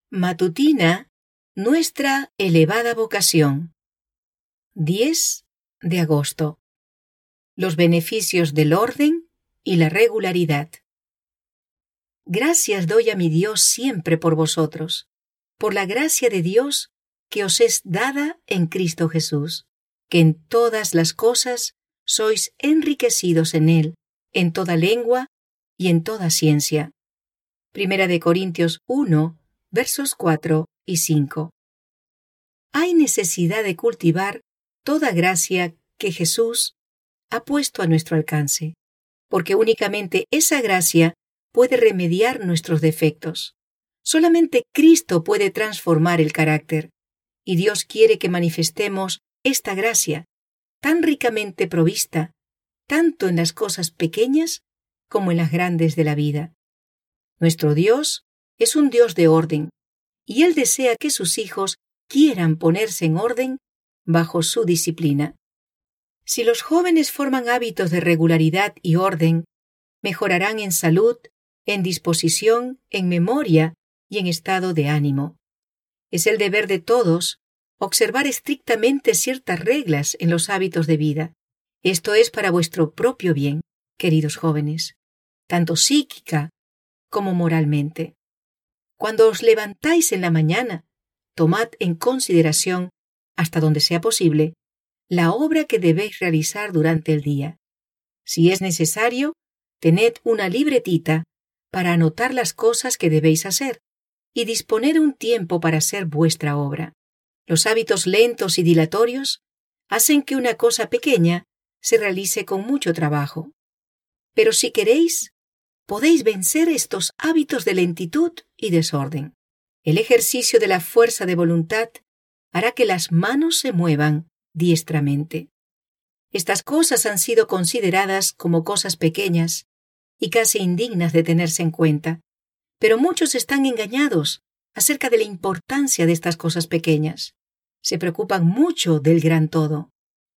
Matutina, nuestra elevada vocación. 10 de agosto. Los beneficios del orden y la regularidad. Gracias doy a mi Dios siempre por vosotros, por la gracia de Dios que os es dada en Cristo Jesús, que en todas las cosas sois enriquecidos en Él, en toda lengua y en toda ciencia. 1 Corintios 1, versos 4 y 5. Hay necesidad de cultivar toda gracia que Jesús ha puesto a nuestro alcance, porque únicamente esa gracia puede remediar nuestros defectos. Solamente Cristo puede transformar el carácter, y Dios quiere que manifestemos esta gracia, tan ricamente provista, tanto en las cosas pequeñas como en las grandes de la vida. Nuestro Dios es un Dios de orden, y Él desea que sus hijos quieran ponerse en orden bajo su disciplina. Si los jóvenes forman hábitos de regularidad y orden, mejorarán en salud, en disposición, en memoria y en estado de ánimo. Es el deber de todos observar estrictamente ciertas reglas en los hábitos de vida. Esto es para vuestro propio bien, queridos jóvenes, tanto psíquica como moralmente. Cuando os levantáis en la mañana, tomad en consideración, hasta donde sea posible, la obra que debéis realizar durante el día. Si es necesario, tened una libretita para anotar las cosas que debéis hacer y disponer un tiempo para hacer vuestra obra. Los hábitos lentos y dilatorios hacen que una cosa pequeña se realice con mucho trabajo. Pero si queréis, podéis vencer estos hábitos de lentitud y desorden. El ejercicio de la fuerza de voluntad hará que las manos se muevan diestramente. Estas cosas han sido consideradas como cosas pequeñas y casi indignas de tenerse en cuenta, pero muchos están engañados acerca de la importancia de estas cosas pequeñas. Se preocupan mucho del gran todo.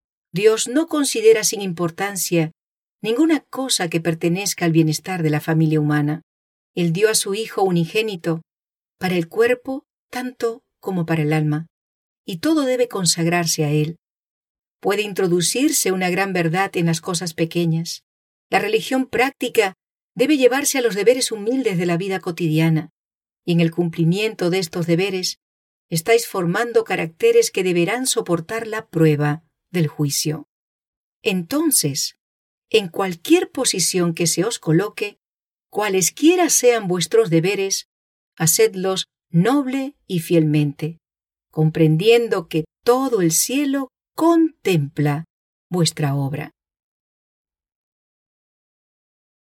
Dios no considera sin importancia ninguna cosa que pertenezca al bienestar de la familia humana. Él dio a su Hijo unigénito para el cuerpo tanto como para el alma, y todo debe consagrarse a Él. Puede introducirse una gran verdad en las cosas pequeñas. La religión práctica debe llevarse a los deberes humildes de la vida cotidiana, y en el cumplimiento de estos deberes estáis formando caracteres que deberán soportar la prueba del juicio. Entonces, en cualquier posición que se os coloque, cualesquiera sean vuestros deberes, hacedlos noble y fielmente, comprendiendo que todo el cielo contempla vuestra obra.